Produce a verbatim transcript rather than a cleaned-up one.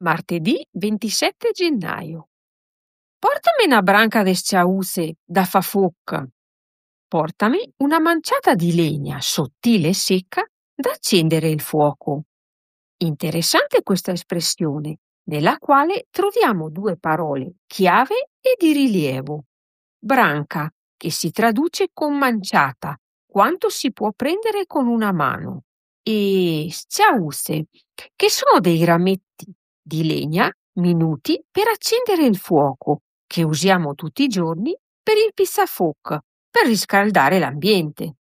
Martedì ventisette gennaio. Portami una branca de sciause da fa fuoc. Portami una manciata di legna sottile e secca da accendere il fuoco. Interessante questa espressione, nella quale troviamo due parole chiave e di rilievo. Branca, che si traduce con manciata, quanto si può prendere con una mano, e sciause, che sono dei rametti di legna minuti per accendere il fuoco, che usiamo tutti i giorni per il pissafuoc, per riscaldare l'ambiente.